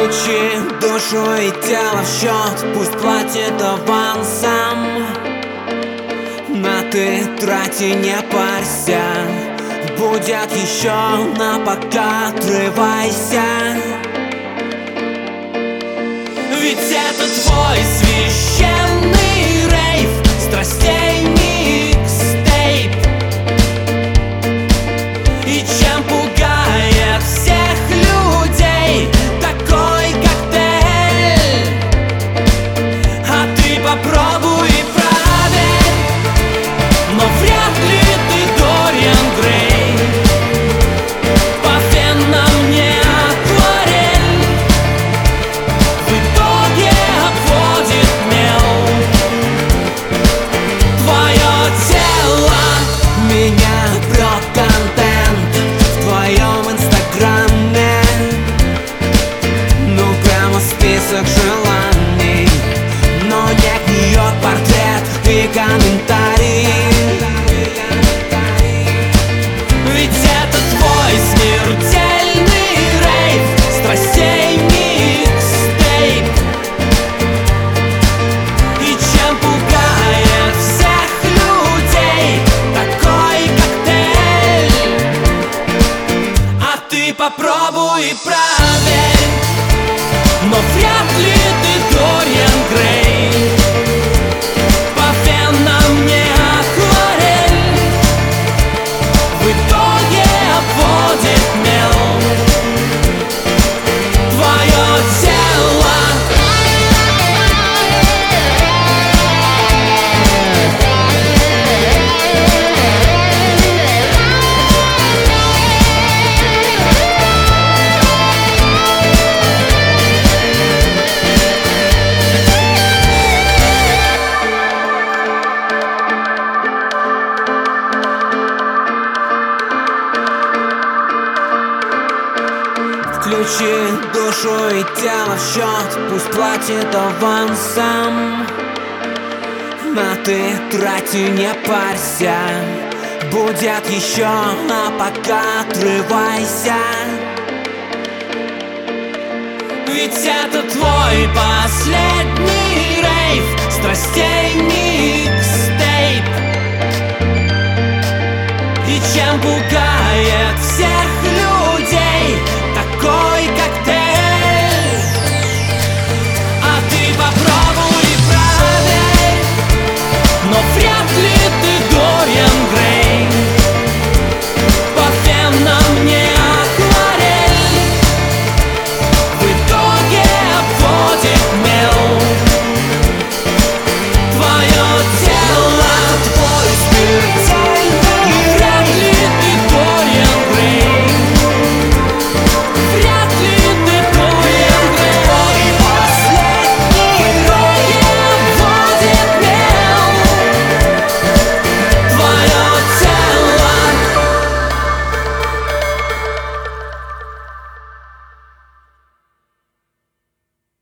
Включи душу и тело в счет, пусть платит авансом. На ты трати, не парься, будет еще, на пока отрывайся. Ведь это твой священный рейв, страстей микстейп. И чем пугает всех людей такой коктейль? А ты попробуй и проверь, но вряд ли ты Дориан Грей. По венам не акварель, в итоге обводит мел. Твое тело меня прет контент в твоем инстаграме. Ну прямо список желаний, но не гниет портрет и комментарий. Ведь это твой смертельный рейв, страстей микстейп. И чем пугает всех людей такой коктейль? А ты попробуй и проверь, но вряд ли ты Дориан Грей. По венам не акварель, в итоге обводит мел. Твое тело включи душу и тело в счет, пусть платит авансом. На ты трати, не парься, будет еще, а пока отрывайся. Ведь это твой последний рейв, страстей